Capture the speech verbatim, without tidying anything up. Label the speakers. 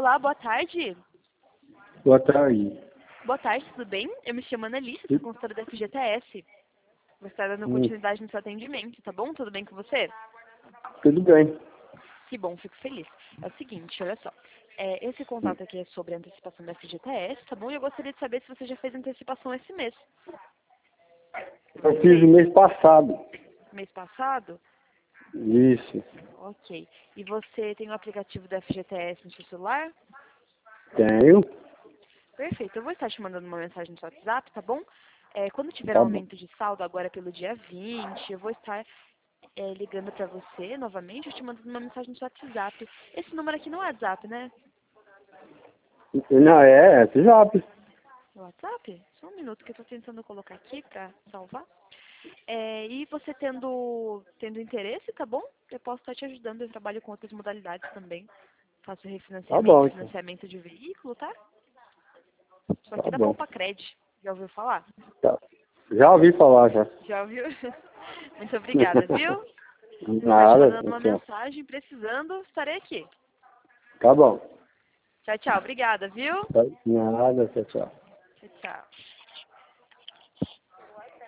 Speaker 1: Olá, boa tarde.
Speaker 2: Boa tarde.
Speaker 1: Boa tarde, tudo bem? Eu me chamo Annalise, sou consultora da F G T S. Vou estar dando
Speaker 2: Hum,
Speaker 1: continuidade no seu atendimento, tá bom? Tudo bem com você?
Speaker 2: tudo bem.
Speaker 1: Que bom, fico feliz. É o seguinte, olha só. É, esse contato aqui é sobre a antecipação da F G T S, tá bom? E eu gostaria de saber se você já fez antecipação esse mês.
Speaker 2: Eu fiz o mês passado.
Speaker 1: Mês passado?
Speaker 2: Isso.
Speaker 1: Ok. E você tem o aplicativo da F G T S no seu celular?
Speaker 2: Tenho.
Speaker 1: Perfeito. Eu vou estar te mandando uma mensagem no seu WhatsApp, tá bom? É, quando tiver um
Speaker 2: Tá bom.
Speaker 1: aumento de saldo, agora pelo dia vinte, eu vou estar é, ligando pra você novamente, eu te mandando uma mensagem no seu WhatsApp. Esse número aqui não é WhatsApp, né?
Speaker 2: Não, é, é WhatsApp.
Speaker 1: É WhatsApp? Só um minuto que eu tô tentando colocar aqui pra salvar. É, e você tendo, tendo interesse, tá bom? Eu posso estar te ajudando, eu trabalho com outras modalidades também. Faço
Speaker 2: Tá
Speaker 1: refinanciamento,
Speaker 2: bom, então.
Speaker 1: financiamento de veículo, tá? Só
Speaker 2: Tá
Speaker 1: que dá
Speaker 2: bom.
Speaker 1: Palpa Cred. Já ouviu falar?
Speaker 2: Tá. Já ouvi falar, já.
Speaker 1: Já ouviu? Muito obrigada, viu? Vou estar te
Speaker 2: Nada,
Speaker 1: mandando uma
Speaker 2: tchau.
Speaker 1: mensagem, precisando, estarei aqui.
Speaker 2: Tá bom.
Speaker 1: Tchau, tchau. Obrigada, viu?
Speaker 2: Tá- Nada, tchau, tchau.
Speaker 1: Tchau, tchau.